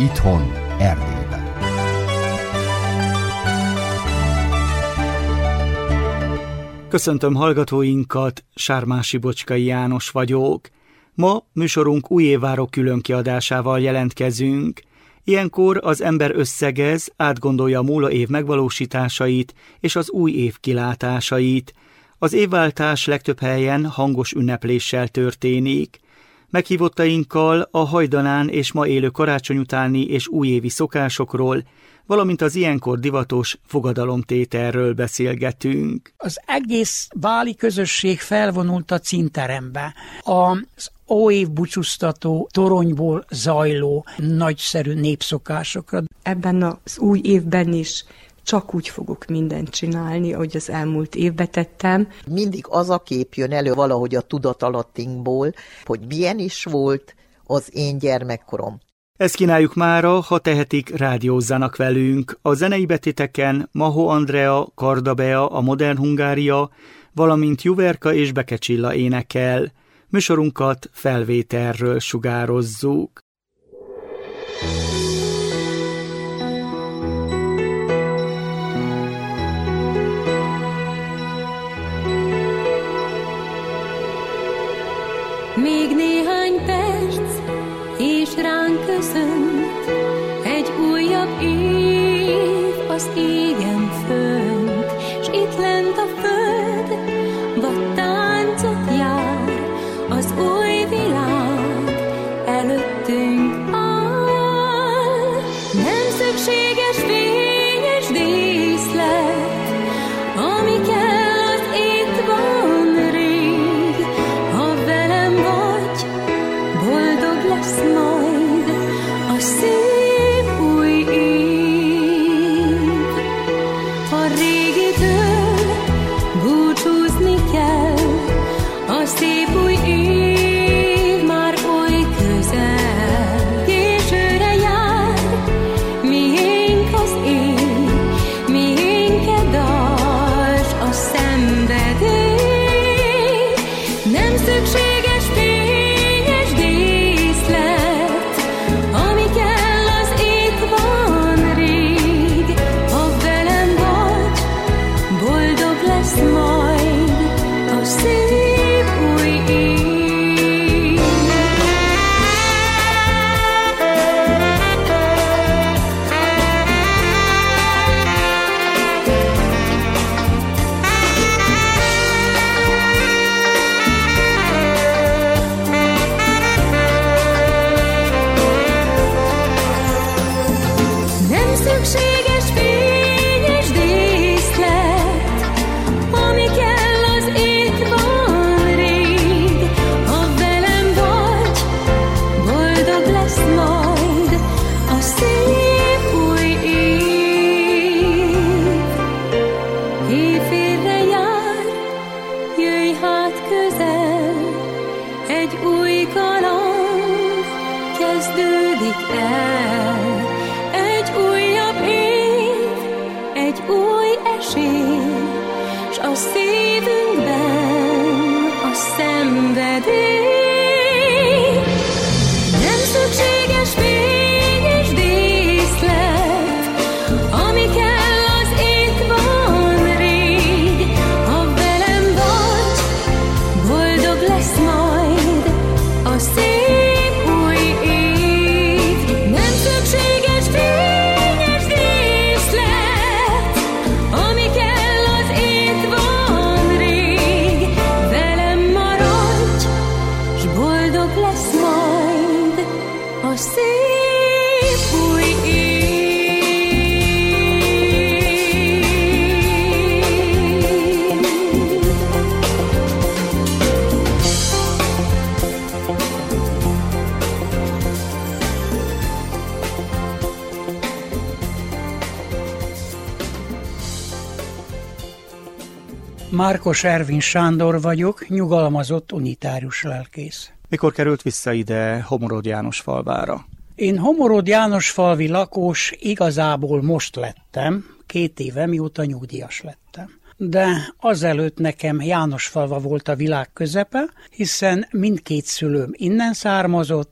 Itthon, Erdélyben. Köszöntöm hallgatóinkat, Sármási Bocskai János vagyok. Ma műsorunk újévváró különkiadásával jelentkezünk. Ilyenkor az ember összegez, átgondolja a múló év megvalósításait és az új év kilátásait. Az évváltás legtöbb helyen hangos ünnepléssel történik. Meghívottainkkal a hajdanán és ma élő karácsony utáni és újévi szokásokról, valamint az ilyenkor divatos fogadalomtételről beszélgetünk. Az egész báli közösség felvonult a cinterembe. Az óév búcsúztató toronyból zajló nagyszerű népszokásokra. Ebben az új évben is csak úgy fogok mindent csinálni, ahogy az elmúlt évben tettem. Mindig az a kép jön elő valahogy a tudatalattinkból, hogy milyen is volt az én gyermekkorom. Ezt kínáljuk mára, ha tehetik, rádiózzanak velünk. A zenei betéteken Mahó Andrea, Karda Bea, a Modern Hungária, valamint Juverka és Beke Csilla énekel. Műsorunkat felvételről sugározzuk. Még néhány perc, és ránk köszönt egy újabb év az égen fönt, s itt lent a föld vad táncot jár, az új világ előttünk áll. Nem szükséges fényes díszlet, ami kell, az itt van rég. Ha velem vagy, boldog lesz majd a szép új év. A régitől búcsúzni kell, a szép új év már oly közel. Későre jár, miénk az év, miénk dals a szenvedély. Nem szükséges fényes díszlet, ami kell, az itt van rég. Ha velem vagy, boldog lesz majd a szép új év. Nem szükséges fényes díszlet, ami kell, az itt van rég. Ha velem vagy, boldog lesz majd a szép új év. Éjfélre jár, jöjj hát közel, egy új kaland kezdődik el. Egy újabb év, egy új esély, s a szívünkben a szenvedély. Nem szükséges fényes díszlet, ami kell, az itt van rég. Ha velem vagy, boldog lesz majd a szép új év. Nem szükséges fényes díszlet, ami kell, az itt van rég. Velem maradj, s boldog lesz majd a szép új év. Márkos Ervin Sándor vagyok, nyugalmazott unitárius lelkész. Mikor került vissza ide Homorod Jánosfalvára? Én Homorod Jánosfalvi lakós igazából most lettem, 2 éve, mióta nyugdíjas lettem. De azelőtt nekem Jánosfalva volt a világ közepe, hiszen mindkét szülőm innen származott,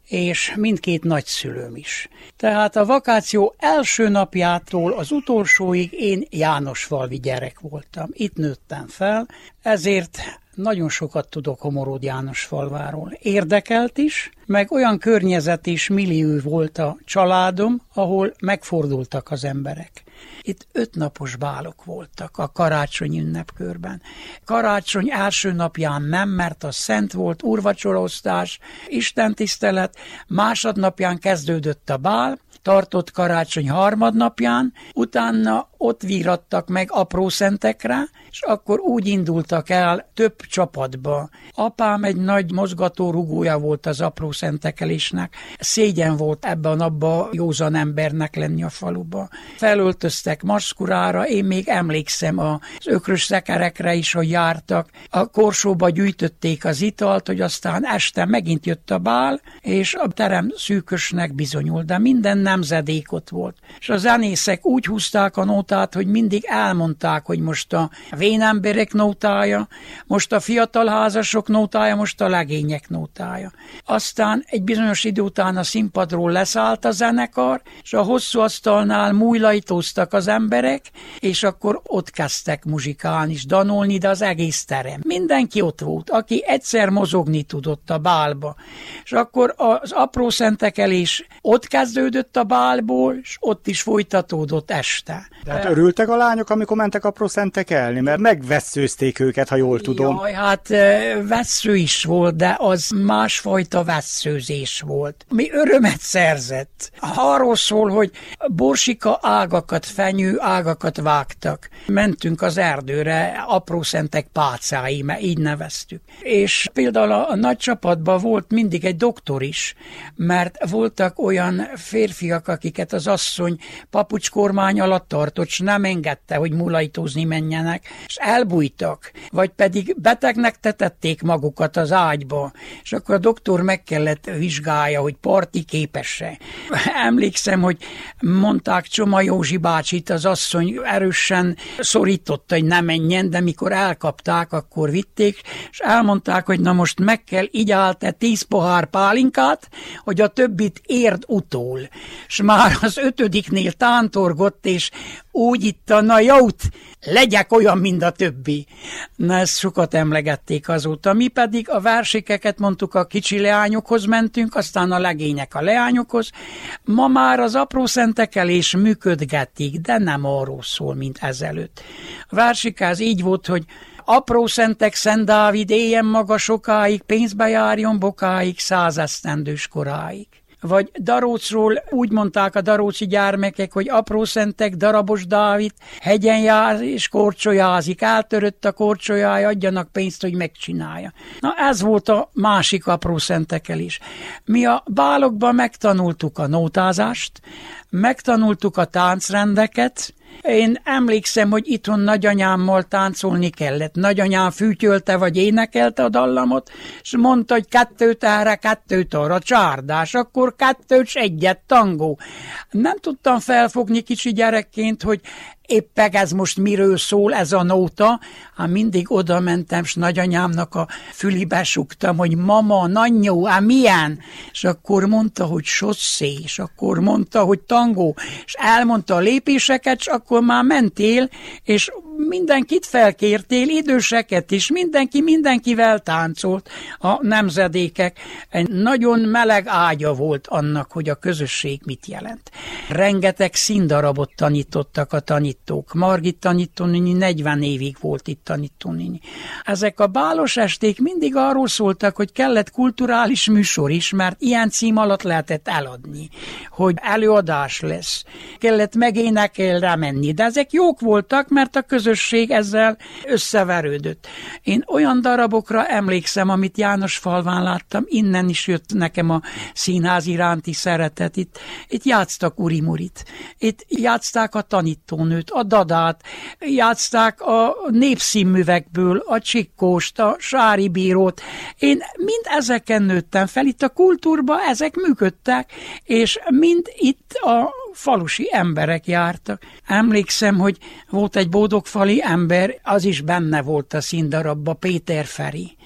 és mindkét nagyszülőm is. Tehát a vakáció első napjától az utolsóig én jánosfalvi gyerek voltam. Itt nőttem fel, ezért nagyon sokat tudok Homorod Jánosfalváról. Érdekelt is, meg olyan környezet és millió volt a családom, ahol megfordultak az emberek. Itt 5 napos bálok voltak a karácsony ünnepkörben. Karácsony első napján nem, mert az szent volt, úrvacsoraosztás, istentisztelet, másodnapján kezdődött a bál, tartott karácsony harmadnapján, utána ott vírattak meg apró szentekre, és akkor úgy indultak el több csapatba. Apám egy nagy mozgatórugója volt az apró szentekelésnek. Szégyen volt ebben a napban józan embernek lenni a faluba. Felöltöztek maszkurára, én még emlékszem az ökrös szekerekre is, hogy jártak. A korsóba gyűjtötték az italt, hogy aztán este megint jött a bál, és a terem szűkösnek bizonyult, de minden nemzedék ott volt. És a zenészek úgy húzták a nótát, hogy mindig elmondták, hogy most a vénemberek nótája, most a fiatal házasok nótája, most a legények nótája. Aztán egy bizonyos idő után a színpadról leszállt a zenekar, és a hosszú asztalnál mújlajtóztak az emberek, és akkor ott kezdtek muzsikálni és danolni, de az egész terem. Mindenki ott volt, aki egyszer mozogni tudott a bálba. És akkor az apró szentekelés ott kezdődött a bálból, és ott is folytatódott este. De hát örültek a lányok, amikor mentek apró szentekelni, mert megvesszőzték őket, ha jól tudom. Jaj, hát vessző is volt, de az másfajta vesszőzés volt. Mi örömet szerzett. Arról szól, hogy borsika ágakat, fenyő ágakat vágtak. Mentünk az erdőre, apró szentek pácái, mert így neveztük. És például a nagy csapatban volt mindig egy doktor is, mert voltak olyan férfiak, akiket az asszony papucskormány alatt tartott, és nem engedte, hogy mulajtózni menjenek, és elbújtak, vagy pedig betegnek tetették magukat az ágyba, és akkor a doktor meg kellett vizsgálja, hogy parti képes-e. Emlékszem, hogy mondták Csoma Józsi bácsit, az asszony erősen szorította, hogy ne menjen, de mikor elkapták, akkor vitték, és elmondták, hogy na most meg kell így állt 10 pohár pálinkát, hogy a többit érd utól. És már az 5. tántorgott, és úgy itta, na jót, legyek olyan, mint a többi. Na, ezt sokat emlegették azóta. Mi pedig a versikeket mondtuk, a kicsi leányokhoz mentünk, aztán a legények a leányokhoz. Ma már az apró szentekelés működgetik, de nem arról szól, mint ezelőtt. A versikáz így volt, hogy apró szentek, Szent Dávid, éljen maga sokáig, pénzbe járjon bokáig, 100 esztendős koráig. Vagy Darócról úgy mondták a daróci gyermekek, hogy apró szentek, darabos Dávid, hegyen jár és korcsolyázik, eltörött a korcsolyája, adjanak pénzt, hogy megcsinálja. Na ez volt a másik apró szentekelés. Mi a bálokban megtanultuk a nótázást, megtanultuk a táncrendeket. Én emlékszem, hogy itthon nagyanyámmal táncolni kellett. Nagyanyám fűtyölte vagy énekelte a dallamot, és mondta, hogy 2 erre, 2 arra, csárdás, akkor 2 s 1 tangó. Nem tudtam felfogni kicsi gyerekként, hogy éppen ez most miről szól ez a nóta, hát mindig oda mentem, és nagyanyámnak a fülibe sugtam, hogy mama, nanyó, milyen? És akkor mondta, hogy sosszé, és akkor mondta, hogy tangó, és elmondta a lépéseket, és akkor már mentél, és mindenkit felkértél, időseket is, mindenki mindenkivel táncolt, a nemzedékek. Egy nagyon meleg ágya volt annak, hogy a közösség mit jelent. Rengeteg színdarabot tanítottak a tanítók. Margit tanítónéni 40 évig volt itt tanítónéni. Ezek a bálos esték mindig arról szóltak, hogy kellett kulturális műsor is, mert ilyen cím alatt lehetett eladni, hogy előadás lesz. Kellett megénekelre menni, de ezek jók voltak, mert a közösség ezzel összeverődött. Én olyan darabokra emlékszem, amit Jánosfalván láttam, innen is jött nekem a színház iránti szeretet. Itt játsztak Urimurit, itt játszták a tanítónőt, a dadát, játszták a népszínművekből, a Csikkóst, a Sári bírót. Én mind ezeken nőttem fel, itt a kultúrban ezek működtek, és mind itt a falusi emberek jártak. Emlékszem, hogy volt egy bódogfali ember, az is benne volt a színdarabba, Péter Feri.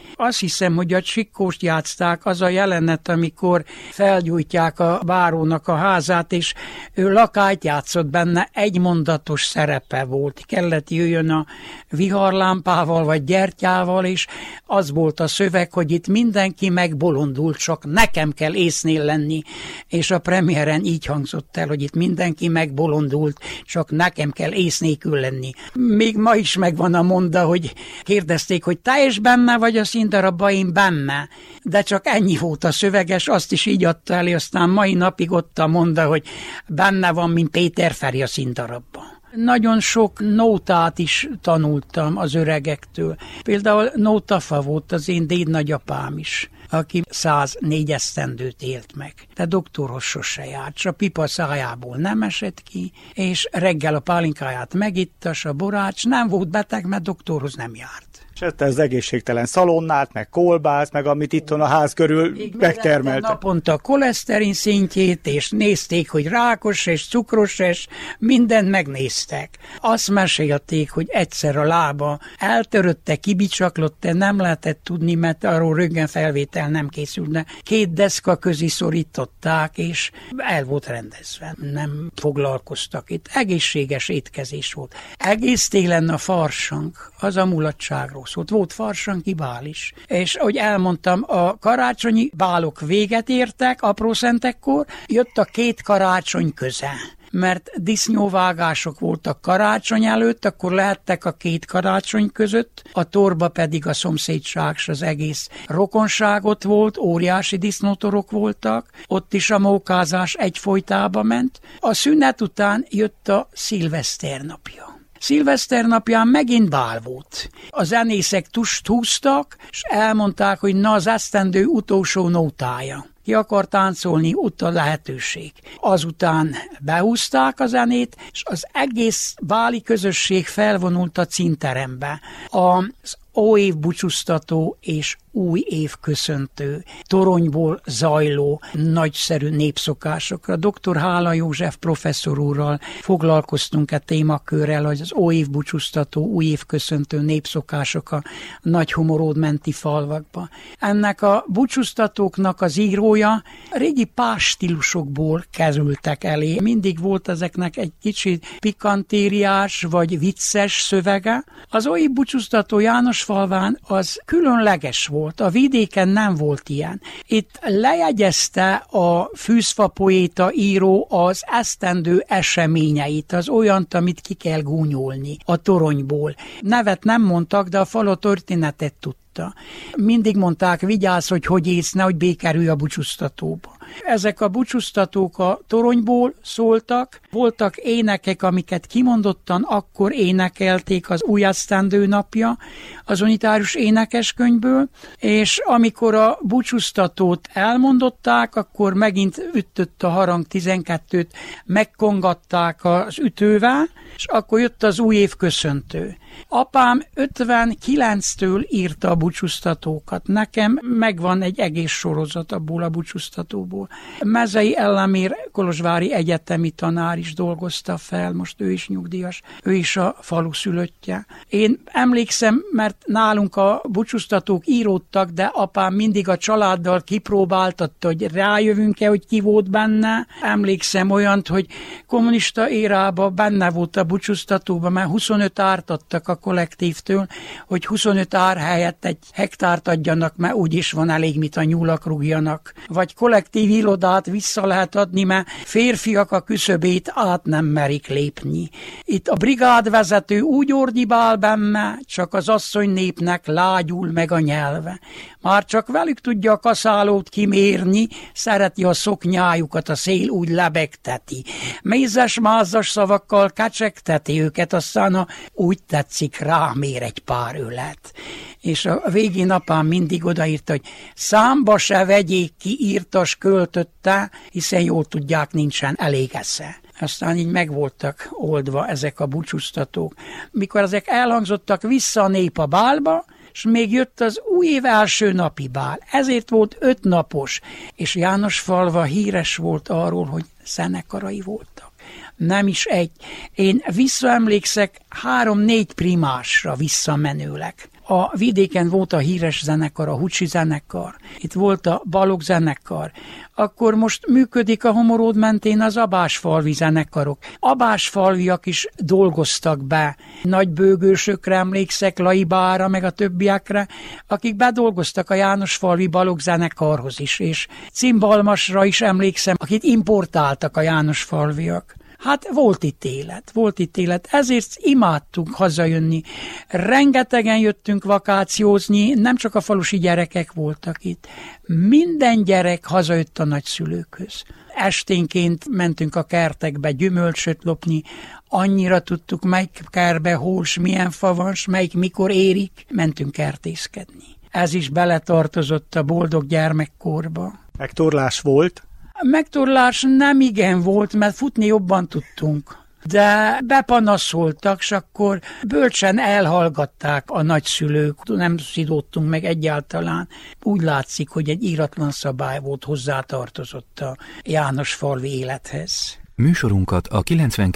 Azt hiszem, hogy a Csikkóst játszták, az a jelenet, amikor felgyújtják a bárónak a házát, és ő lakályt játszott benne, egymondatos szerepe volt. Kellett jöjjön a viharlámpával vagy gyertyával, és az volt a szöveg, hogy itt mindenki megbolondult, csak nekem kell észnél lenni, és a premiéren így hangzott el, hogy itt mindenki megbolondult, csak nekem kell ész nélkül lenni. Még ma is megvan a monda, hogy kérdezték, hogy te is benne vagy a színdarabban, én benne, de csak ennyi volt a szöveges, azt is így adta elő, aztán mai napig ott a monda, hogy benne van, mint Péter Feri a színdarabban. Nagyon sok nótát is tanultam az öregektől. Például nótafa volt az én dédnagyapám is, aki 104 esztendőt élt meg. De doktorhoz sose járt, s a pipa szájából nem esett ki, és reggel a pálinkáját megitta, s a borács nem volt beteg, mert doktorhoz nem járt. És ette az egészségtelen szalonnát, meg kolbászt, meg amit itthon a ház körül megtermeltek. Naponta a koleszterin szintjét, és nézték, hogy rákos és cukros, és mindent megnéztek. Azt mesélték, hogy egyszer a lába eltörötte, kibicsaklott, nem lehetett tudni, mert arról röntgenfelvétel nem készült, de 2 deszka közé szorították, és el volt rendezve. Nem foglalkoztak itt. Egészséges étkezés volt. Egész télen a farsang, az a mulatságról szólt. Volt farsangi bál is. És ahogy elmondtam, a karácsonyi bálok véget értek aprószentekkor, jött a 2 karácsony köze. Mert disznyóvágások voltak karácsony előtt, akkor lehettek a 2 karácsony között, a torba pedig a szomszédság s az egész rokonságot volt, óriási disznótorok voltak, ott is a mókázás egyfolytába ment. A szünet után jött a szilveszter napja. Szilveszter napján megint bál volt. A zenészek tust húztak, és elmondták, hogy na az esztendő utolsó nótája. Ki akar táncolni, ott a lehetőség. Azután behúzták a zenét, és az egész báli közösség felvonult a cinterembe. Az óév búcsúztató és új év köszöntő, toronyból zajló, nagyszerű népszokásokra. Dr. Hála József professzor úrral foglalkoztunk a témakörrel, hogy az óév búcsúztató, új év köszöntő népszokások a nagy humoródmenti falvakba. Ennek a búcsúztatóknak az írója régi pás stílusokból kerültek elé. Mindig volt ezeknek egy kicsit pikantériás vagy vicces szövege. Az óév búcsúztató Jánosfalván az különleges volt. A vidéken nem volt ilyen. Itt lejegyezte a fűzfa poéta író az esztendő eseményeit, az olyant, amit ki kell gúnyolni a toronyból. Nevet nem mondtak, de a falu történetet tudta. Mindig mondták, vigyázz, hogy ész, nehogy békerülj a búcsúztatóba. Ezek a búcsúztatók a toronyból szóltak, voltak énekek, amiket kimondottan akkor énekelték az új esztendő napja, az unitárius énekeskönyvből, és amikor a búcsúztatót elmondották, akkor megint ütött a harang 12-t, megkongatták az ütővel, és akkor jött az új év köszöntő. Apám 59-től írta a búcsúztatókat. Nekem megvan egy egész sorozat abból a búcsúztatóból. Mezei Ellemér kolozsvári egyetemi tanár is dolgozta fel, most ő is nyugdíjas, ő is a falu szülöttje. Én emlékszem, mert nálunk a búcsúztatók íródtak, de apám mindig a családdal kipróbáltatta, hogy rájövünk-e, hogy ki volt benne. Emlékszem olyant, hogy kommunista érában benne volt a búcsúztatóban, mert 25 árt adtak a kollektívtől, hogy 25 ár helyett 1 hektárt adjanak, mert úgyis van elég, mit a nyúlak rúgjanak. Vagy kollektív irodát vissza lehet adni, mert férfiak a küszöbét át nem merik lépni. Itt a brigádvezető úgy ordibál benne, csak az asszony népnek lágyul meg a nyelve. Már csak velük tudja a kaszálót kimérni, szereti a szoknyájukat, a szél úgy lebegteti. Mézes-mázas szavakkal kecsegteti őket, aztán úgy tetszik, rámér egy pár ölet. És a végén apám mindig odaírta, hogy számba se vegyék ki, írtas költötte, hiszen jól tudják, nincsen elég esze. Aztán így meg voltak oldva ezek a búcsúztatók. Mikor ezek elhangzottak, vissza a nép a bálba, és még jött az új év első napi bál. Ezért volt 5 napos, és Jánosfalva híres volt arról, hogy zenekarai voltak. Nem is egy. Én visszaemlékszek 3-4 primásra visszamenőleg. A vidéken volt a híres zenekar, a Hucsi zenekar, itt volt a Balogh zenekar, akkor most működik a Homoród mentén az abásfalvi zenekarok. Abásfalviak is dolgoztak be, nagybőgősökre emlékszek, Laibára, meg a többiekre, akik bedolgoztak a Jánosfalvi Balogh zenekarhoz is, és Cimbalmasra is emlékszem, akit importáltak a Jánosfalviak. Hát volt itt élet, ezért imádtunk hazajönni. Rengetegen jöttünk vakációzni, nem csak a falusi gyerekek voltak itt. Minden gyerek hazajött a nagyszülőkhöz. Esténként mentünk a kertekbe gyümölcsöt lopni, annyira tudtuk, melyik kertbe hús, milyen fa van, melyik mikor érik, mentünk kertészkedni. Ez is beletartozott a boldog gyermekkorba. Megtorlás volt? Megtorlás nem igen volt, mert futni jobban tudtunk. De bepanaszoltak, és akkor bölcsen elhallgatták a nagyszülők. Nem szidódtunk meg egyáltalán. Úgy látszik, hogy egy íratlan szabály volt, hozzátartozott a Jánosfalvi élethez. Műsorunkat a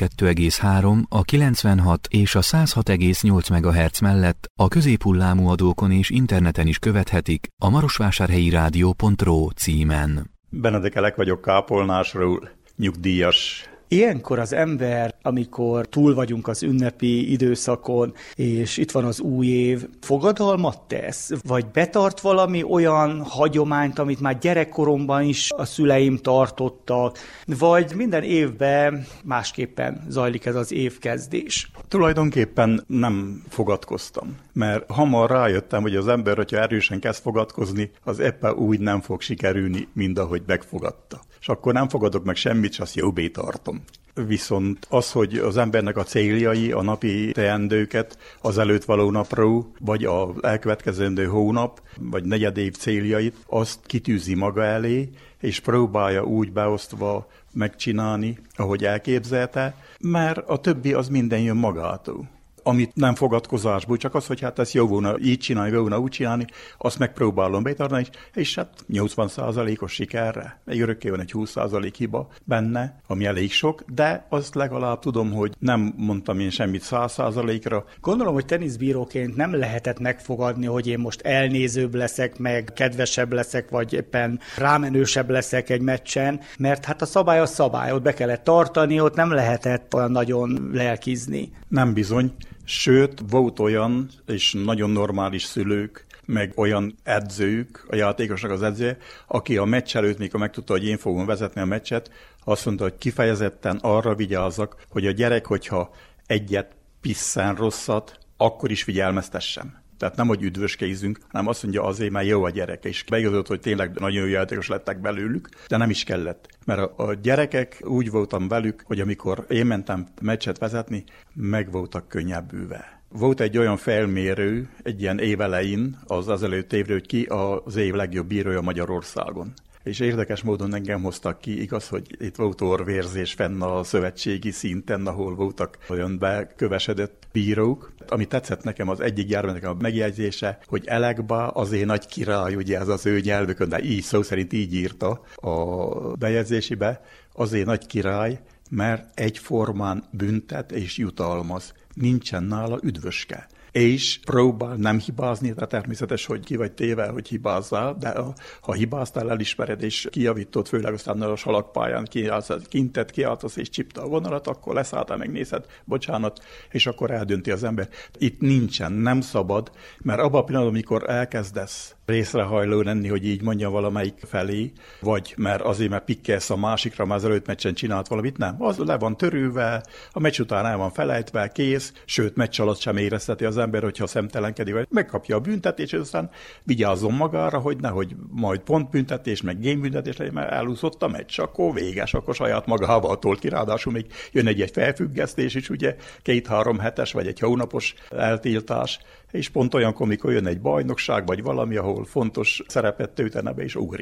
92,3, a 96 és a 106,8 MHz mellett a középhullámú adókon és interneten is követhetik a marosvásárhelyi-rádió.ro címen. Benedek Elek vagyok Kápolnásról, nyugdíjas. Ilyenkor az ember, amikor túl vagyunk az ünnepi időszakon, és itt van az új év, fogadalmat tesz? Vagy betart valami olyan hagyományt, amit már gyerekkoromban is a szüleim tartottak? Vagy minden évben másképpen zajlik ez az évkezdés? Tulajdonképpen nem fogadkoztam, mert hamar rájöttem, hogy az ember, hogyha erősen kezd fogadkozni, az éppen úgy nem fog sikerülni, mint ahogy megfogadta. És akkor nem fogadok meg semmit, és azt jobbé tartom. Viszont az, hogy az embernek a céljai, a napi teendőket az előtt való napról, vagy az elkövetkezendő hónap, vagy negyedév céljait, azt kitűzi maga elé, és próbálja úgy beosztva megcsinálni, ahogy elképzelte, mert a többi az minden jön magától. Amit nem fogadkozásból, csak az, hogy hát ezt jó volna így csinálni, jó volna úgy csinálni, azt megpróbálom betartani, és hát 80%-os sikerre. Egy örökké van egy 20% hiba benne, ami elég sok, de azt legalább tudom, hogy nem mondtam én semmit 100%-ra. Gondolom, hogy teniszbíróként nem lehetett megfogadni, hogy én most elnézőbb leszek, meg kedvesebb leszek, vagy éppen rámenősebb leszek egy meccsen, mert hát a szabály a szabály, ott be kellett tartani, ott nem lehetett olyan nagyon lelkizni. Nem bizony. Sőt, volt olyan, és nagyon normális szülők, meg olyan edzők, a játékosnak az edzője, aki a meccs előtt, mikor megtudta, hogy én fogom vezetni a meccset, azt mondta, hogy kifejezetten arra vigyázzak, hogy a gyerek, hogyha egyet pisszen rosszat, akkor is figyelmeztessem. Tehát nem, hogy üdvöskézzünk, hanem azt mondja azért, mert jó a gyerek, és beigazolott, hogy tényleg nagyon jó játékos lettek belőlük, de nem is kellett. Mert a gyerekek úgy voltam velük, hogy amikor én mentem meccset vezetni, meg voltak könnyebbülve. Volt egy olyan felmérő egy ilyen év elején, az előtt évről, hogy ki az év legjobb bírója Magyarországon. És érdekes módon engem hoztak ki, igaz, hogy itt volt orvérzés fenn a szövetségi szinten, ahol voltak olyan bekövesedett bírók. Ami tetszett nekem, az egyik gyermeknek a megjegyzése, hogy Elekba azért nagy király, ugye ez az ő nyelvükön, de így szó szerint így írta a bejegyzésébe, azért nagy király, mert egyformán büntet és jutalmaz. Nincsen nála üdvöske. És próbál nem hibázni, de természetes, hogy ki vagy téve, hogy hibázzál, de ha hibáztál, elismered és kijavítod, főleg aztán a salakpályán kintet, kiáltasz és csipta a vonalat, akkor leszálltál, megnézed, bocsánat, és akkor eldönti az ember. Itt nincsen, nem szabad, mert abban a pillanatban, amikor elkezdesz részrehajló lenni, hogy így mondja valamelyik felé, vagy mert azért, mert pikkelsz a másikra, már az előtt meccsen csinált valamit, nem. Az le van törülve, a meccs után el van felejtve, kész, sőt, meccs alatt sem érezteti az ember, hogyha szemtelenkedik, vagy megkapja a büntetést, és aztán vigyázzon magára, hogy nehogy majd pontbüntetés, meg gémbüntetés legyen, mert elúszott a meccs, akkor véges, akkor saját magával tolt ki, ráadásul még jön egy felfüggesztés is, ugye 2-3 hetes, vagy egy hónapos eltiltás, és pont olyankor, amikor jön egy bajnokság, vagy valami, ahol fontos szerepet töltene be, és ugrik.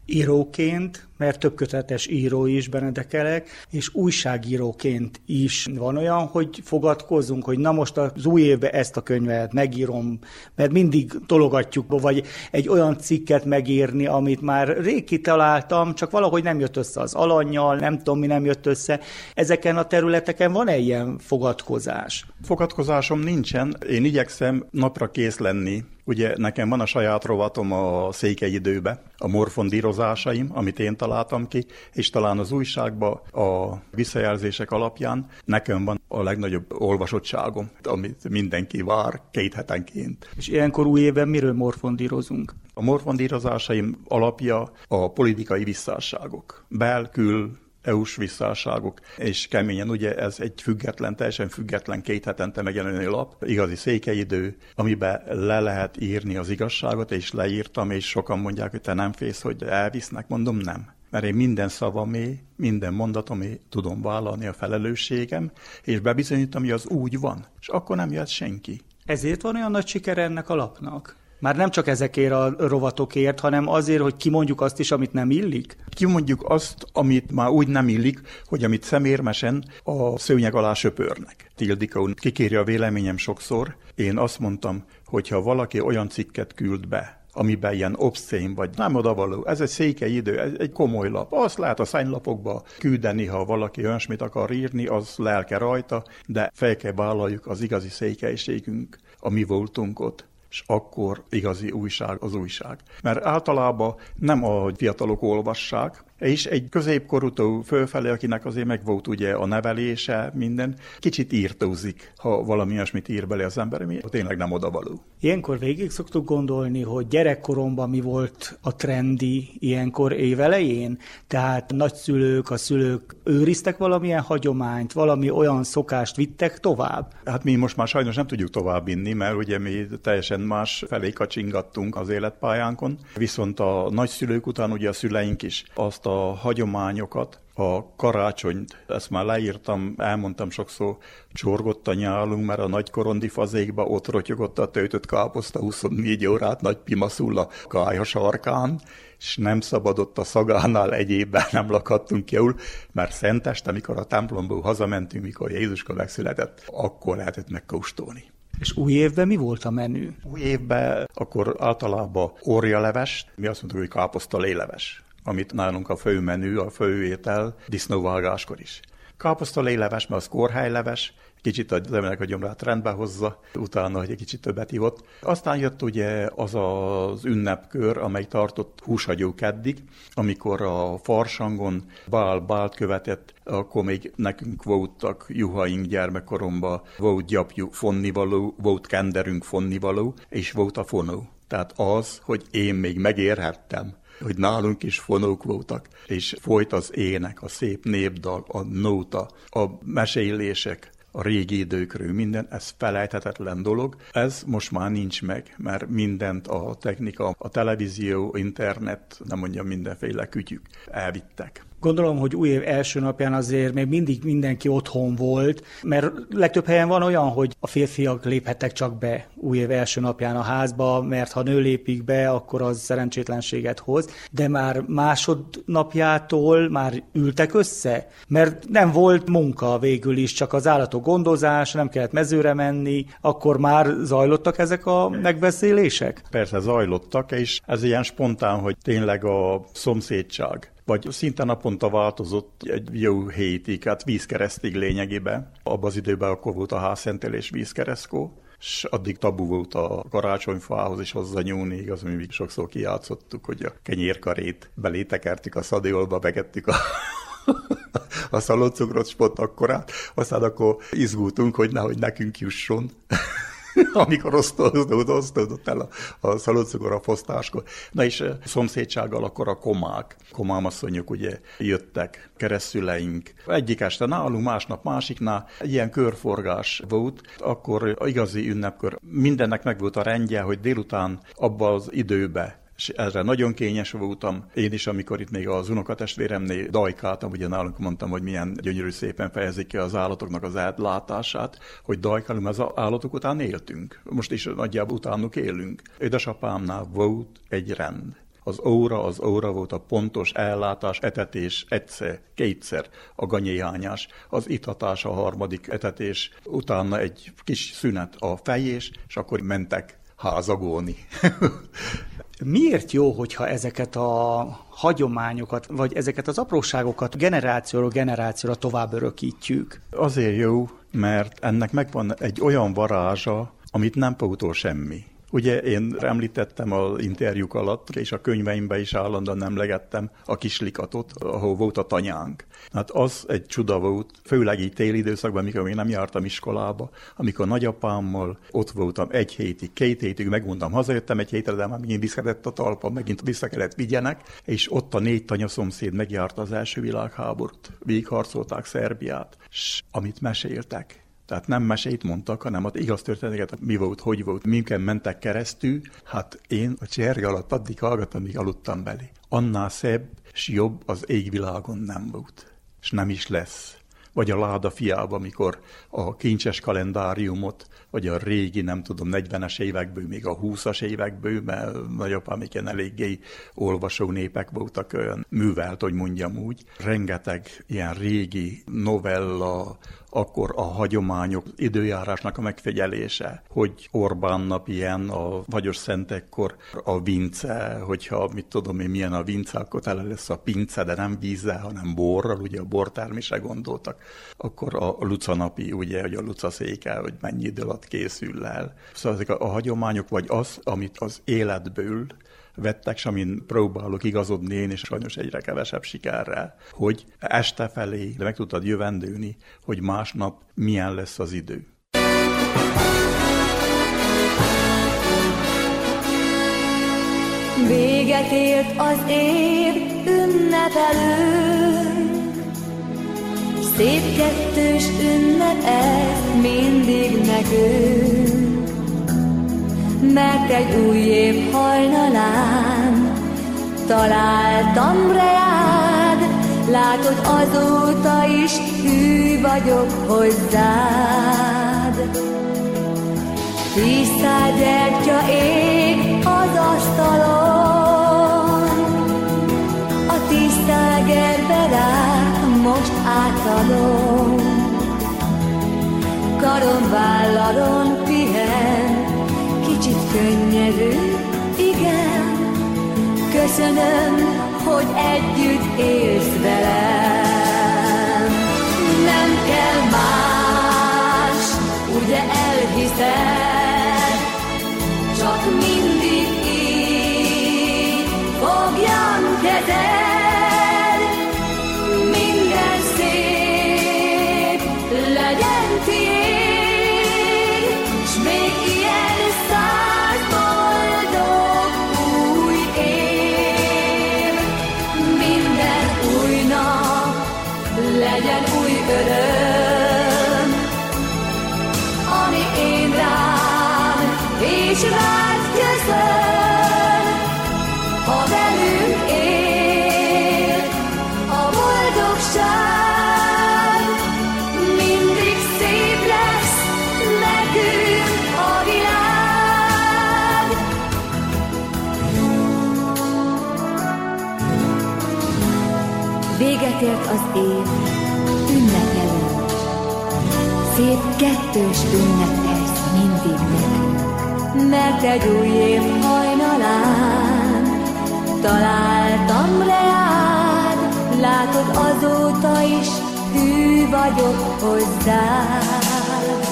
íróként, mert több kötetes író is, Benedek Elek, és újságíróként is van olyan, hogy fogadkozzunk, hogy na most az új évben ezt a könyvet megírom, mert mindig tologatjuk, vagy egy olyan cikket megírni, amit már rég kitaláltam, csak valahogy nem jött össze az alannyal, nem tudom, mi nem jött össze. Ezeken a területeken van-e ilyen fogadkozás? Fogadkozásom nincsen, én igyekszem napra kész lenni. Ugye nekem van a saját rovatom a Székely Időbe, a morfondírozásaim, amit én találtam ki, és talán az újságban a visszajelzések alapján nekem van a legnagyobb olvasottságom, amit mindenki vár 2 hetenként. És ilyenkor új évben miről morfondírozunk? A morfondírozásaim alapja a politikai visszásságok, bel-kül, EU-s visszásságok, és keményen ugye ez egy független, teljesen független 2 hetente megjelenő lap, igazi Székely Idő, amiben le lehet írni az igazságot, és leírtam, és sokan mondják, hogy te nem félsz, hogy elvisznek, mondom nem. Mert én minden szavamé, minden mondatomé tudom vállalni a felelősségem, és bebizonyítom, hogy az úgy van, és akkor nem jöhet senki. Ezért van olyan nagy siker ennek a lapnak? Már nem csak ezekért a rovatokért, hanem azért, hogy kimondjuk azt is, amit nem illik? Kimondjuk azt, amit már úgy nem illik, hogy amit szemérmesen a szőnyeg alá söpörnek. Tildika kikéri a véleményem sokszor. Én azt mondtam, hogy ha valaki olyan cikket küld be, amiben ilyen obszcén vagy nem odavaló, ez egy Székely Idő, ez egy komoly lap. Azt lehet a szennylapokba küldeni, ha valaki olyasmit akar írni, az lelke rajta, de fel kell vállaljuk az igazi székelységünk, a mi voltunk ott. És akkor igazi újság az újság. Mert általában nem ahogy fiatalok olvassák, és egy középkorútól fölfelé, akinek azért meg volt ugye a nevelése, minden, kicsit írtózik, ha valami olyasmit ír bele az ember, ami tényleg nem odavaló. Ilyenkor végig szoktuk gondolni, hogy gyerekkoromban mi volt a trendi ilyenkor évelején? Tehát nagyszülők, a szülők őriztek valamilyen hagyományt, valami olyan szokást vittek tovább? Hát mi most már sajnos nem tudjuk továbbvinni, mert ugye mi teljesen más felé kacsingattunk az életpályánkon, viszont a nagyszülők után ugye a szüleink is azt a hagyományokat, a karácsonyt, ezt már leírtam, elmondtam sokszor, csorgott a nyálunk, mert a nagy korondi fazékba ott rotyogott a töltött káposzta 24 órát nagy pimaszul a kája sarkán, és nem szabadott a szagánál egyébben, nem lakadtunk ki jól, mert szenteste, amikor a templomból hazamentünk, mikor Jézuska megszületett, akkor lehetett megkóstolni. És új évben mi volt a menü? Új évben akkor általában orjaleves, mi azt mondtuk, hogy káposztaléleves, amit nálunk a főmenü, a főétel disznóvágáskor is. Káposztaléleves, mert az kórhelyleves, kicsit az emberek a gyomrát rendbe hozza, utána, hogy egy kicsit többet ivott. Aztán jött ugye az az ünnepkör, amely tartott húshagyó keddig, amikor a farsangon bált követett, akkor még nekünk voltak juhaink gyermekkoromban, volt gyapjú fonnivaló, volt kenderünk fonnivaló, és volt a fonó. Tehát az, hogy én még megérhettem, hogy nálunk is fonók voltak, és folyt az ének, a szép népdal, a nóta, a mesélések, a régi időkről, minden, ez felejthetetlen dolog. Ez most már nincs meg, mert mindent a technika, a televízió, internet, nem mondjam mindenféle kütyük, elvittek. Gondolom, hogy új év első napján azért még mindig mindenki otthon volt, mert legtöbb helyen van olyan, hogy a férfiak léphettek csak be új év első napján a házba, mert ha nő lépik be, akkor az szerencsétlenséget hoz, de már másodnapjától már ültek össze, mert nem volt munka végül is, csak az állatok gondozás, nem kellett mezőre menni, akkor már zajlottak ezek a megbeszélések? Persze zajlottak, és ez ilyen spontán, hogy tényleg a szomszédság, vagy szinte naponta változott egy jó hétig, hát vízkeresztig lényegében. Abban az időben akkor volt a házszentelés vízkeresztkor, és addig tabu volt a karácsonyfához is hozzányúlni, igaz, mi sokszor kijátszottuk, hogy a kenyérkarét belétekertük a szadiolba, begettük a szaloncukrot spott akkorát, aztán akkor izgultunk, hogy nehogy nekünk jusson. Amikor osztódott el a szaloncukor a fosztáskor. Na és szomszédsággal akkor a komámasszonyok ugye jöttek, keresztüleink. Egyik este nálunk, másnap másiknál ilyen körforgás volt, akkor igazi ünnepkör. Mindennek meg volt a rendje, hogy délután abban az időben, és erre nagyon kényes voltam. Én is, amikor itt még az unokatestvéremnél dajkáltam, ugye nálunk mondtam, hogy milyen gyönyörű szépen fejezik ki az állatoknak az ellátását, hogy dajkálunk, az állatok után éltünk. Most is nagyjából utánuk élünk. Édesapámnál volt egy rend. Az óra volt a pontos ellátás, etetés egyszer, kétszer, a ganyéhányás, az itatás a harmadik etetés, utána egy kis szünet a fejés, és akkor mentek házagolni. Miért jó, hogyha ezeket a hagyományokat, vagy ezeket az apróságokat generációról generációra tovább örökítjük? Azért jó, mert ennek megvan egy olyan varázsa, amit nem pótol semmi. Ugye én említettem az interjúk alatt, és a könyveimben is állandóan emlegettem a Kislikatot, ahol volt a tanyánk. Hát az egy csuda volt, főleg így téli időszakban, amikor még nem jártam iskolába, amikor nagyapámmal ott voltam 1 hétig, 2 hétig, megmondtam, hazajöttem 1 hétre, de már megint viszkedett a talpa, megint vissza kellett vigyenek, és ott a 4 tanyaszomszéd megjárta az első világháborút, végigharcolták Szerbiát, és amit meséltek. Tehát nem mesét mondtak, hanem az igaz történeteket, mi volt, hogy volt, minken mentek keresztül. Hát én a cserge alatt addig hallgattam, míg aludtam belé. Annál szebb és jobb az égvilágon nem volt. És nem is lesz. Vagy a Láda fiába, amikor a kincses kalendáriumot, vagy a régi, nem tudom, 40-es évekből, még a 20-as évekből, mert nagyapám igen eléggé olvasó népek voltak, olyan művelt, hogy mondjam úgy. Rengeteg ilyen régi novella, akkor a hagyományok időjárásnak a megfigyelése, hogy Orbán nap ilyen, a Vagyos Szentekkor a vince, hogyha mit tudom én milyen a vince, akkor tele lesz a pince, de nem vízzel, hanem borral, ugye a bortermésre gondoltak. Akkor a Luca napi, ugye, hogy a Luca széke, hogy mennyi idő alatt készül el. Szóval ezek a hagyományok, vagy az, amit az életből vettek, és amin próbálok igazodni én, és sajnos egyre kevesebb sikerrel, hogy este felé meg tudtad jövendőni, hogy másnap milyen lesz az idő. Véget ért az év, ünnepelünk, szép kettős ünnep ez mindig nekünk. Mert egy új év hajnalán találtam reád, látod, azóta is hű vagyok hozzád. 10 szál gyertya ég az asztalon, a 10 szál gerberát most átadom. Karom vállalon pihen, kicsit könnyedű, igen. Köszönöm, hogy együtt élsz velem. Nem kell más, ugye elhiszed, csak mindig így fogjam kezed. Minden szép legyen tiéd, s még ilyen 100 boldog új év. Minden új nap legyen új öröm, ami én rám és rád köszön. Ha velünk él a boldogság, mindig szép lesz nekünk a világ. Véget ért az év, ünnepelünk, szép kettős ünnep ez mindig nekünk. Mert egy új év hajnalán találtam reád, látod, azóta is hű vagyok hozzád.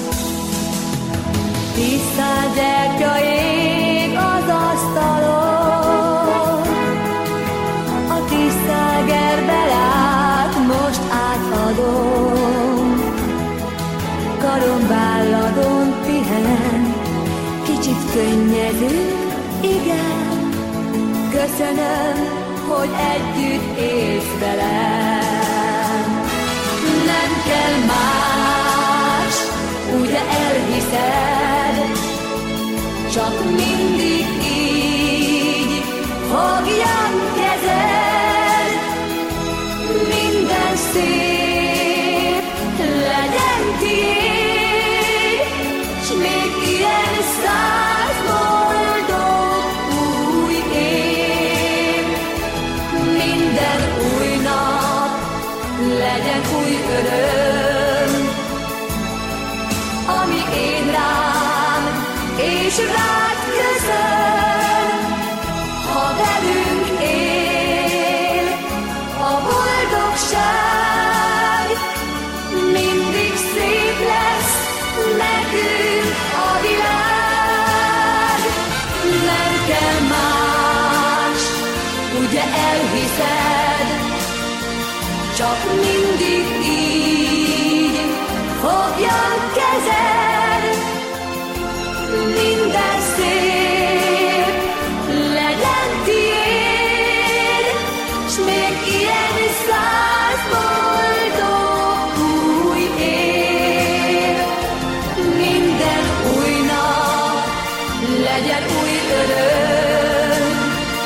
10 szál gyertya ég az asztalon, a 10 szál gerbelát most átadom. Karom válladon pihen, kicsit könnyedünk, igen. Köszönöm, hogy együtt élsz velem. Nem kell más, ugye elhiszed, csak mindig így fogjam kezed. Minden szép legyen tiéd, s még ilyen 100 boldog új év. mindig így fogjon kezed, minden szép legyen tiéd, s még ilyen 100 boldog új év. Minden új nap legyen új öröm,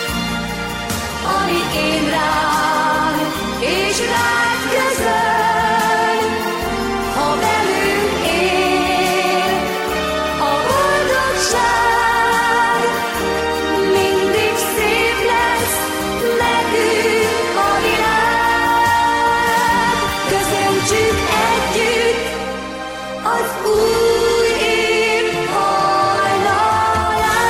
ami én rád és rád közöl, ha velünk él a boldogság. Mindig szép lesz nekünk a világ, köszöntsük együtt az új év hajnalát.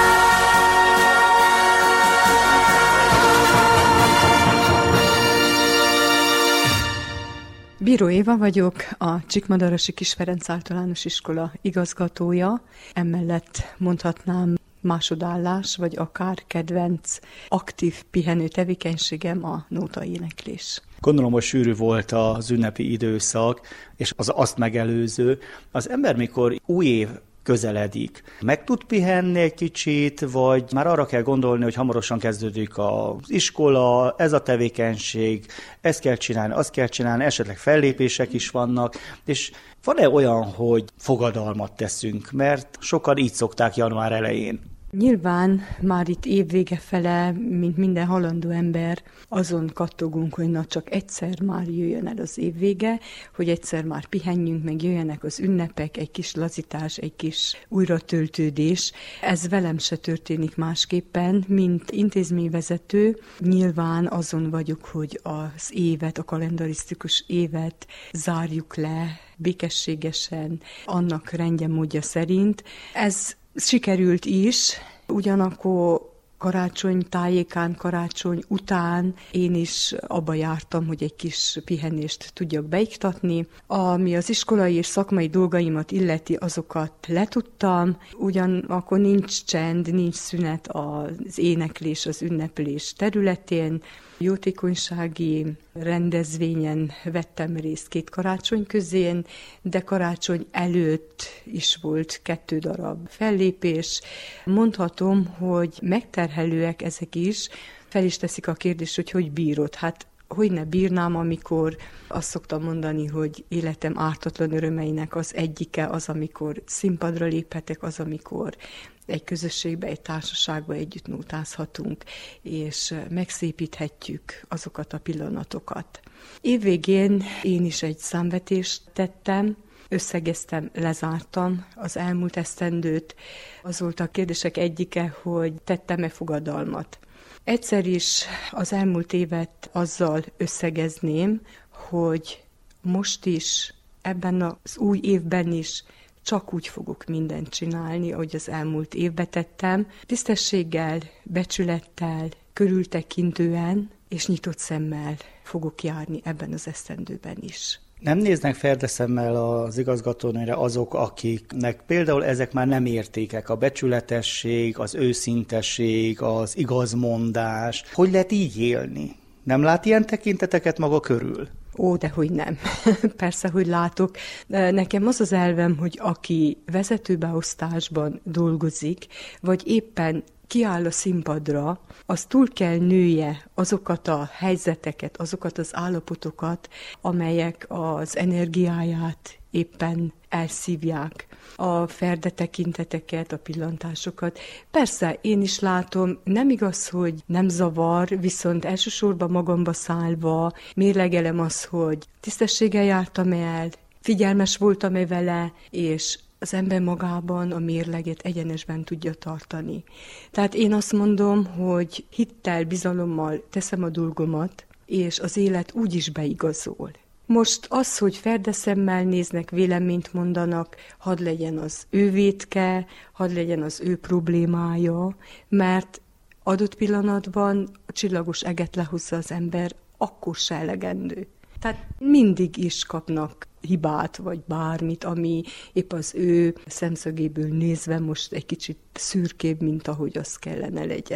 Bíró Éva vagyok, a Csíkmadarasi Kis Ferenc Általános Iskola igazgatója. Emellett mondhatnám másodállás, vagy akár kedvenc aktív pihenő tevékenységem a nótaéneklés. Gondolom, hogy sűrű volt az ünnepi időszak, és az azt megelőző. Az ember, mikor új év közeledik, meg tud pihenni egy kicsit, vagy már arra kell gondolni, hogy hamarosan kezdődik az iskola, ez a tevékenység, ezt kell csinálni, azt kell csinálni, esetleg fellépések is vannak, és van-e olyan, hogy fogadalmat teszünk, mert sokan így szokták január elején? Nyilván már itt évvége fele, mint minden halandó ember, azon kattogunk, hogy na csak egyszer már jöjjön el az évvége, hogy egyszer már pihenjünk, meg jöjjenek az ünnepek, egy kis lazítás, egy kis újratöltődés. Ez velem se történik másképpen, mint intézményvezető. Nyilván azon vagyok, hogy az évet, a kalendarisztikus évet zárjuk le békességesen, annak rendje módja szerint. Ez sikerült is, ugyanakkor karácsony tájékán, karácsony után én is abba jártam, hogy egy kis pihenést tudjak beiktatni. Ami az iskolai és szakmai dolgaimat illeti, azokat letudtam, ugyanakkor nincs csend, nincs szünet az éneklés, az ünneplés területén. Jótékonysági rendezvényen vettem részt 2 karácsony közén, de karácsony előtt is volt 2 darab fellépés. Mondhatom, hogy megterhelőek ezek is, fel is teszik a kérdést, hogy bírod. Hát hogy ne bírnám, amikor azt szoktam mondani, hogy életem ártatlan örömeinek az egyike az, amikor színpadra léphetek, az, amikor egy közösségbe, egy társaságba együtt nótázhatunk, és megszépíthetjük azokat a pillanatokat. Évvégén én is egy számvetést tettem, összegeztem, lezártam az elmúlt esztendőt. Az volt a kérdések egyike, hogy tettem-e fogadalmat. Egyszer is az elmúlt évet azzal összegezném, hogy most is, ebben az új évben is csak úgy fogok mindent csinálni, ahogy az elmúlt évben tettem. Tisztességgel, becsülettel, körültekintően és nyitott szemmel fogok járni ebben az esztendőben is. Nem néznek ferdeszemmel az igazgatónőre azok, akiknek például ezek már nem értékek, a becsületesség, az őszintesség, az igazmondás. Hogy lehet így élni? Nem lát ilyen tekinteteket maga körül? Ó, dehogy nem. Persze, hogy látok. Nekem az az elvem, hogy aki vezetőbeosztásban dolgozik, vagy éppen kiáll a színpadra, az túl kell nője azokat a helyzeteket, azokat az állapotokat, amelyek az energiáját éppen elszívják, a ferde tekinteteket, a pillantásokat. Persze, én is látom, nem igaz, hogy nem zavar, viszont elsősorban magamba szállva mérlegelem az, hogy tisztességgel jártam el, figyelmes voltam-e vele, és az ember magában a mérleget egyenesben tudja tartani. Tehát én azt mondom, hogy hittel, bizalommal teszem a dolgomat, és az élet úgy is beigazol. Most az, hogy ferdeszemmel néznek, véleményt mondanak, hadd legyen az ő vétke, hadd legyen az ő problémája, mert adott pillanatban a csillagos eget lehozza az ember, akkor se elegendő. Tehát mindig is kapnak hibát, vagy bármit, ami épp az ő szemszögéből nézve most egy kicsit szürkébb, mint ahogy az kellene legyen.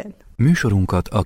Műsorunkat a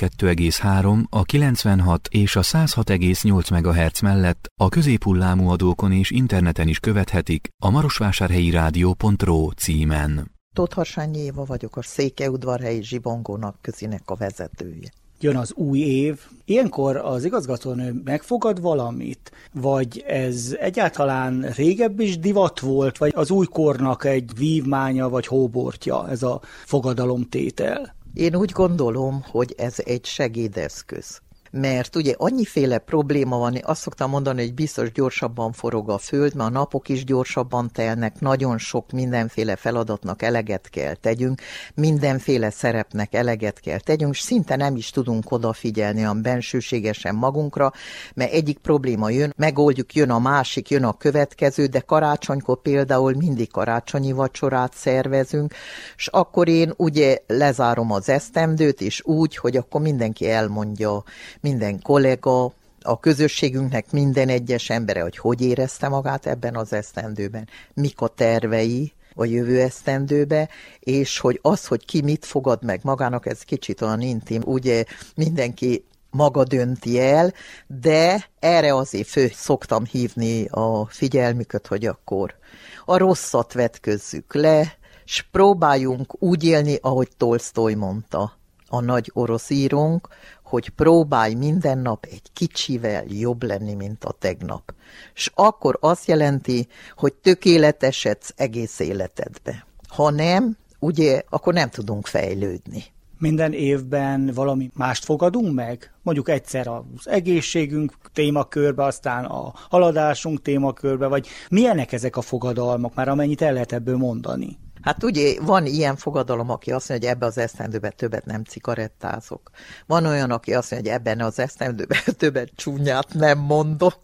92,3, a 96 és a 106,8 MHz mellett a középhullámú adókon és interneten is követhetik a marosvásárhelyi rádió.ro címen. Tóth Harsányi Éva vagyok, a Székelyudvarhelyi Zsibongónak közinek a vezetője. Jön az új év. Ilyenkor az igazgatónő megfogad valamit? Vagy ez egyáltalán régebb is divat volt, vagy az új kornak egy vívmánya vagy hóbortja ez a fogadalomtétel? Én úgy gondolom, hogy ez egy segédeszköz. Mert ugye annyiféle probléma van, azt szoktam mondani, hogy biztos gyorsabban forog a föld, mert a napok is gyorsabban telnek, nagyon sok mindenféle feladatnak eleget kell tegyünk, mindenféle szerepnek eleget kell tegyünk, és szinte nem is tudunk odafigyelni a bensőségesen magunkra, mert egyik probléma jön, megoldjuk, jön a másik, jön a következő, de karácsonykor például mindig karácsonyi vacsorát szervezünk, és akkor én ugye lezárom az esztendőt, és úgy, hogy akkor mindenki elmondja, minden kollega, a közösségünknek minden egyes embere, hogy érezte magát ebben az esztendőben, mik a tervei a jövő esztendőbe, és hogy az, hogy ki mit fogad meg magának, ez kicsit olyan intim, ugye mindenki maga dönti el, de erre azért szoktam hívni a figyelmüket, hogy akkor a rosszat vetközzük le, és próbáljunk úgy élni, ahogy Tolsztoj mondta, a nagy orosz írónk, hogy próbálj minden nap egy kicsivel jobb lenni, mint a tegnap. És akkor azt jelenti, hogy tökéletesedsz egész életedbe. Ha nem, ugye, akkor nem tudunk fejlődni. Minden évben valami mást fogadunk meg? Mondjuk egyszer az egészségünk témakörbe, aztán a haladásunk témakörbe, vagy milyenek ezek a fogadalmak, már amennyit el lehet ebből mondani? Hát ugye van ilyen fogadalom, aki azt mondja, hogy ebbe az esztendőben többet nem cigarettázok. Van olyan, aki azt mondja, hogy ebben az esztendőben többet csúnyát nem mondok.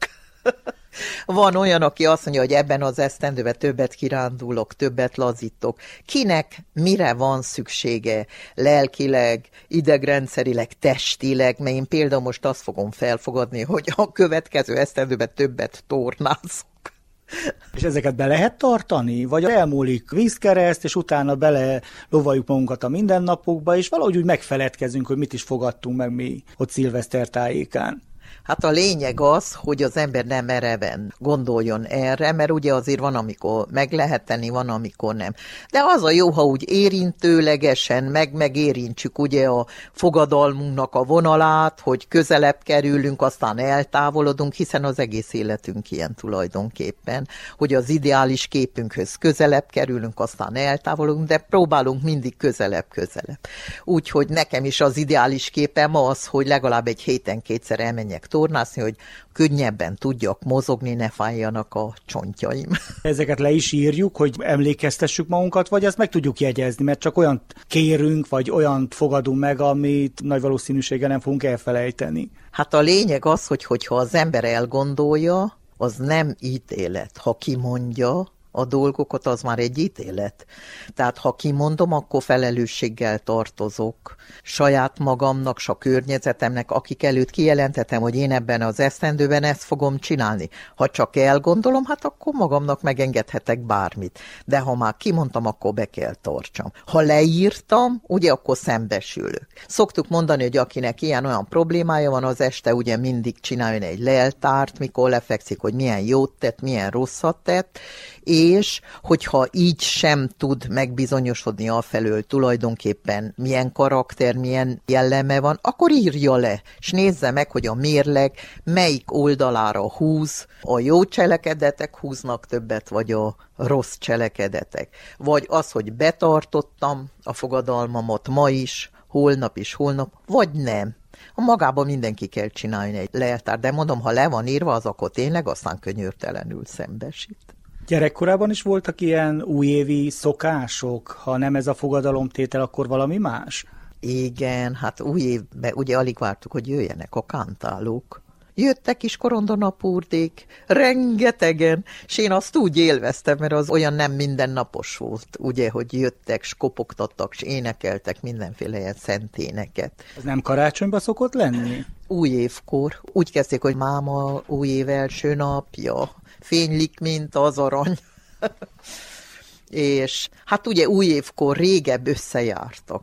Van olyan, aki azt mondja, hogy ebben az esztendőben többet kirándulok, többet lazítok. Kinek mire van szüksége lelkileg, idegrendszerileg, testileg, mert én például most azt fogom felfogadni, hogy a következő esztendőben többet tornázok. És ezeket be lehet tartani? Vagy elmúlik vízkereszt, és utána bele lovaljuk magunkat a mindennapokba, és valahogy úgy megfeledkezünk, hogy mit is fogadtunk meg mi ott szilveszter tájékán. Hát a lényeg az, hogy az ember nem mereven gondoljon erre, mert ugye azért van, amikor meg lehet tenni, van, amikor nem. De az a jó, ha úgy érintőlegesen megérintsük ugye a fogadalmunknak a vonalát, hogy közelebb kerülünk, aztán eltávolodunk, hiszen az egész életünk ilyen tulajdonképpen, hogy az ideális képünkhöz közelebb kerülünk, aztán eltávolodunk, de próbálunk mindig közelebb. Úgyhogy nekem is az ideális képem az, hogy legalább egy héten kétszer elmenjek tornászni, hogy könnyebben tudjak mozogni, ne fájjanak a csontjaim. Ezeket le is írjuk, hogy emlékeztessük magunkat, vagy ezt meg tudjuk jegyezni, mert csak olyan kérünk, vagy olyan fogadunk meg, amit nagy valószínűséggel nem fogunk elfelejteni. Hát a lényeg az, hogyha az ember elgondolja, az nem ítélet. Ha kimondja a dolgokat, az már egy ítélet. Tehát ha kimondom, akkor felelősséggel tartozok saját magamnak, s a környezetemnek, akik előtt kijelentetem, hogy én ebben az esztendőben ezt fogom csinálni. Ha csak elgondolom, hát akkor magamnak megengedhetek bármit. De ha már kimondtam, akkor be kell tartsam. Ha leírtam, ugye akkor szembesülök. Szoktuk mondani, hogy akinek ilyen-olyan problémája van, az este ugye mindig csináljon egy leltárt, mikor lefekszik, hogy milyen jót tett, milyen rosszat tett, és hogyha így sem tud megbizonyosodni afelől tulajdonképpen milyen karakter, milyen jelleme van, akkor írja le, és nézze meg, hogy a mérleg melyik oldalára húz, a jó cselekedetek húznak többet, vagy a rossz cselekedetek. Vagy az, hogy betartottam a fogadalmamat ma is, holnap, vagy nem. Magában mindenki kell csinálni egy leltár, de mondom, ha le van írva, az akkor tényleg aztán könyörtelenül szembesít. Gyerekkorában is voltak ilyen újévi szokások? Ha nem ez a fogadalomtétel, akkor valami más? Igen, hát új évben ugye alig vártuk, hogy jöjjenek a kántálók. Jöttek is korondonapúrdék, rengetegen, és én azt úgy élveztem, mert az olyan nem mindennapos volt, ugye, hogy jöttek, s kopogtattak, s énekeltek mindenféle ilyen szent éneket. Ez nem karácsonyban szokott lenni? Új évkor. Úgy kezdték, hogy máma új év első napja, fénylik, mint az arany. És hát ugye új évkor régebb összejártak.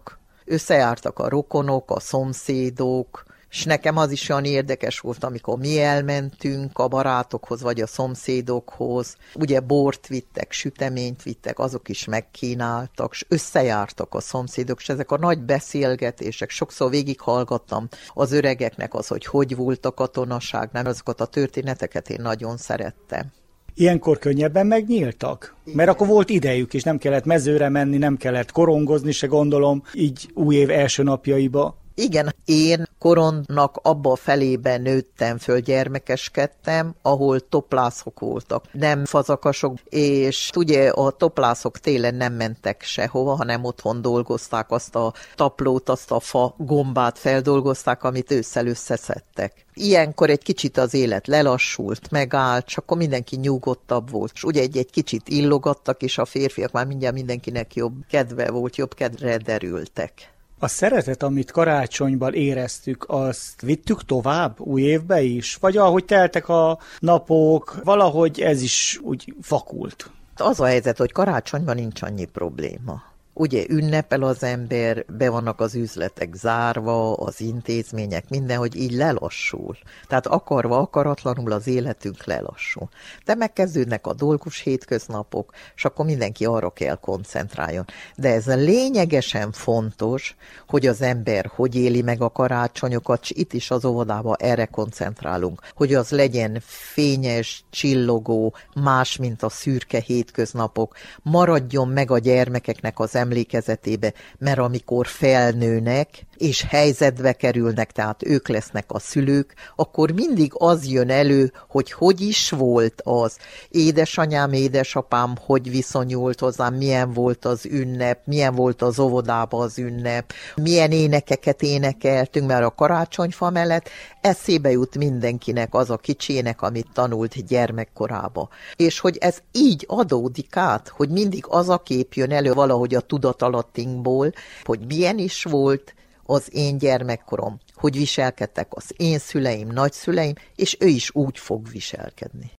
összejártak a rokonok, a szomszédok, és nekem az is olyan érdekes volt, amikor mi elmentünk a barátokhoz, vagy a szomszédokhoz. Ugye bort vittek, süteményt vittek, azok is megkínáltak, és összejártak a szomszédok, és ezek a nagy beszélgetések, sokszor végighallgattam az öregeknek az, hogy volt a katonaságnál, azokat a történeteket én nagyon szerettem. Ilyenkor könnyebben megnyíltak? Mert akkor volt idejük, és nem kellett mezőre menni, nem kellett korongozni se, gondolom, így új év első napjaiba. Igen, én koronnak abba a felében nőttem föl, gyermekeskedtem, ahol toplászok voltak, nem fazakasok, és ugye a toplászok télen nem mentek sehova, hanem otthon dolgozták azt a taplót, azt a fa gombát feldolgozták, amit ősszel összeszedtek. Ilyenkor egy kicsit az élet lelassult, megállt, és akkor mindenki nyugodtabb volt. És ugye egy kicsit illogattak, és a férfiak már mindjárt mindenkinek jobb kedve volt, jobb kedvre derültek. A szeretet, amit karácsonyban éreztük, azt vittük tovább új évbe is? Vagy ahogy teltek a napok, valahogy ez is úgy fakult? Az a helyzet, hogy karácsonyban nincs annyi probléma. Ugye ünnepel az ember, be vannak az üzletek zárva, az intézmények, mindenhogy így lelassul. Tehát akarva, akaratlanul az életünk lelassul. De megkezdődnek a dolgos hétköznapok, és akkor mindenki arra kell koncentráljon. De ez lényegesen fontos, hogy az ember hogy éli meg a karácsonyokat, és itt is az óvodában erre koncentrálunk, hogy az legyen fényes, csillogó, más, mint a szürke hétköznapok, maradjon meg a gyermekeknek az emlékezetébe, mert amikor felnőnek, és helyzetbe kerülnek, tehát ők lesznek a szülők, akkor mindig az jön elő, hogy is volt az. Édesanyám, édesapám hogy viszonyult hozzám, milyen volt az ünnep, milyen volt az óvodában az ünnep, milyen énekeket énekeltünk, mert a karácsonyfa mellett eszébe jut mindenkinek az a kicsének, amit tanult gyermekkorába. És hogy ez így adódik át, hogy mindig az a kép jön elő valahogy a tudatalattinkból, hogy milyen is volt az én gyermekkorom, hogy viselkedtek az én szüleim, nagyszüleim, és ő is úgy fog viselkedni.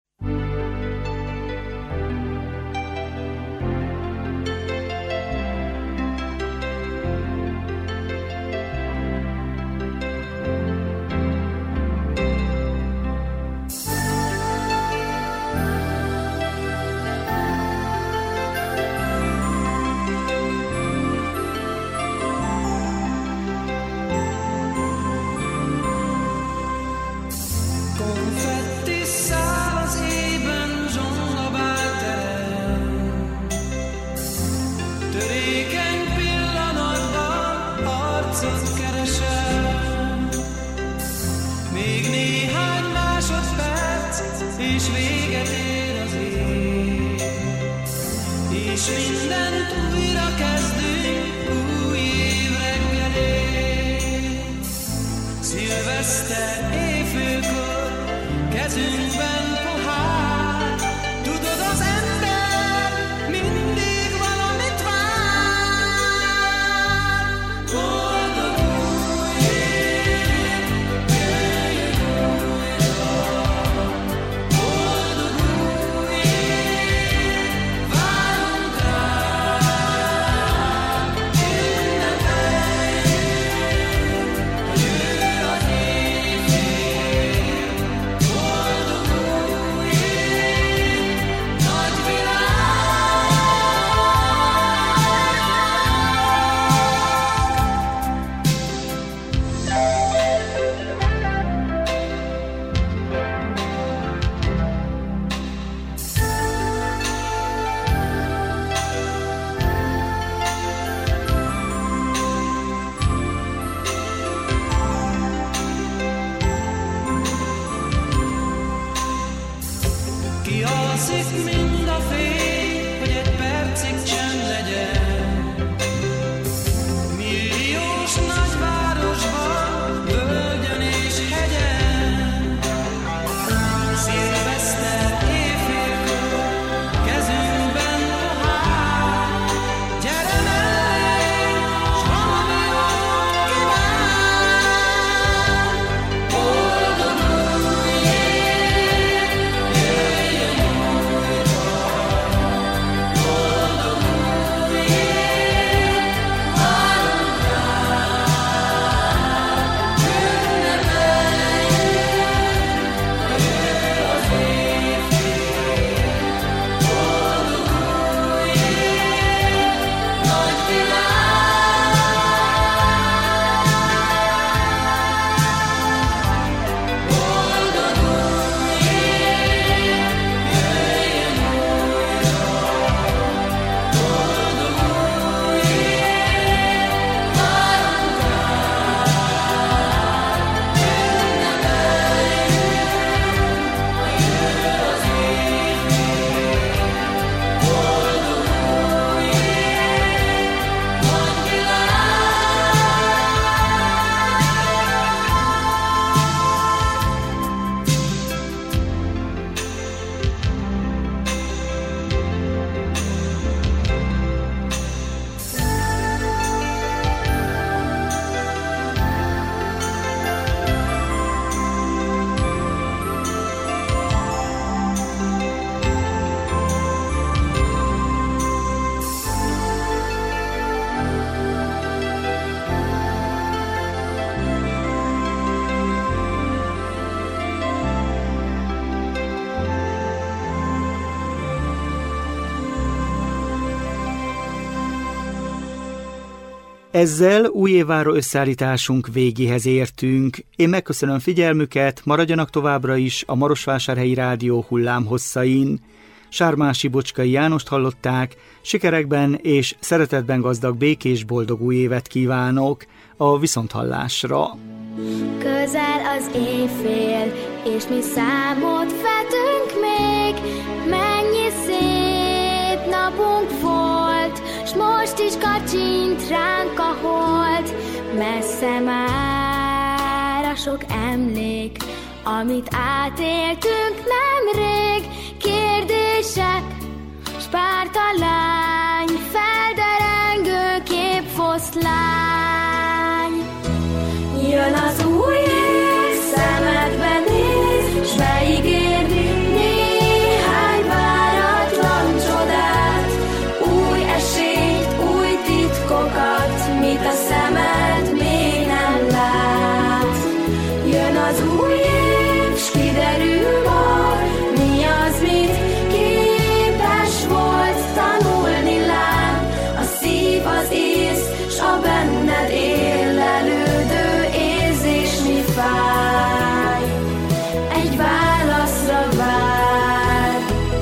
Ezzel újévváró összeállításunk végéhez értünk. Én megköszönöm figyelmüket, maradjanak továbbra is a Marosvásárhelyi Rádió hullámhosszain. Sármási Bocskai Jánost hallották, sikerekben és szeretetben gazdag, békés, boldog új évet kívánok a viszonthallásra. Közel az éjfél, és mi számot vetünk még, mennyi szép napunk volt, s most is kacsint ránk a hold. Messze már a sok emlék, amit átéltünk nemrég. Kérdések, s pár talány, felderengő képfoszlány. Jön az új év, szemedbe néz, s beígér néhány váratlan csodát, új esélyt, új titkokat, mit a szemed még nem lát. Jön az új év, s kiderül majd, mi az, mit képes volt tanulni lám. A szív, az ész, s a benned élelődő érzés mi fáj, egy válaszra vár.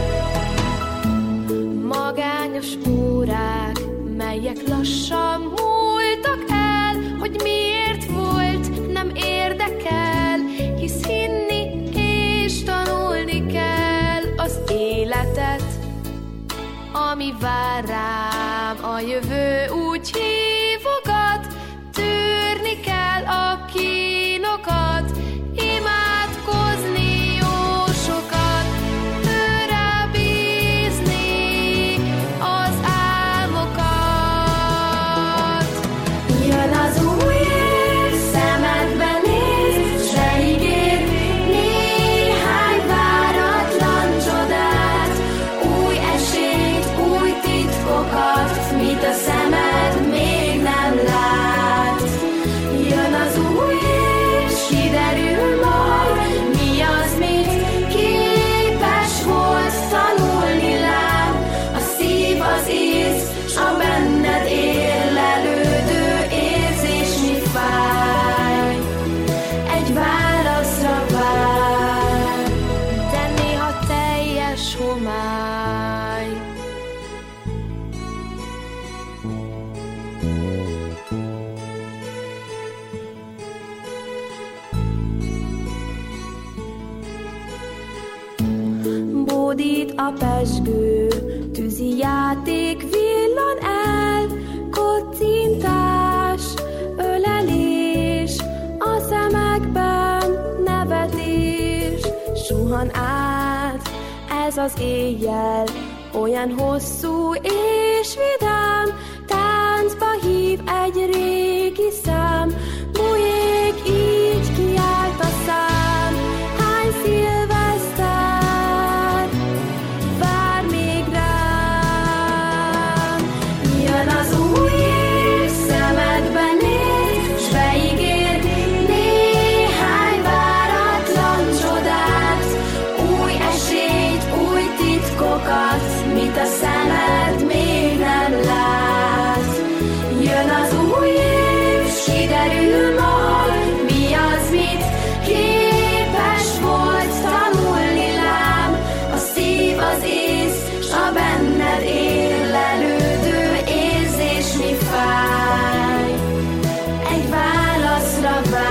Magányos órák, melyek lassan múltak el, hogy miért volt, nem érdekel, hisz hinni és tanulni kell az életet, ami vár rám. A jövő úgy hívogat, tűrni kell a kínokat, imádkozni jó sokat, őre bízni az álmokat. Jön az új év, szemedbe néz, s beígér néhány váratlan csodát, új esélyt, új titkokat, mit a szemed még nem lát. Jön az új év, s kiderül majd, mi az, mit képes volt tanulni lám. A szív, az ész, s a benned élelődő érzés mi fáj, egy válaszra vár, de néha teljes homály. Bódít a pezsgő, tűzi játék villan el, kocintás, ölelés, a szemekben nevetés. Suhan át ez az éjjel, olyan hosszú és vidám, táncba hív egy régi szám, bujék, így kiált a szám. Hány szilveszter vár még rám. Jön az új év, szemedbe néz, s beígér néhány váratlan csodát, új esélyt, új titkokat, mit a szemed még nem lát. Jön az új év, s kiderül majd, mi az, mit képes volt tanulni lám. A szív, az ész, s a benned élelődő érzés mi fáj, egy válaszra vár.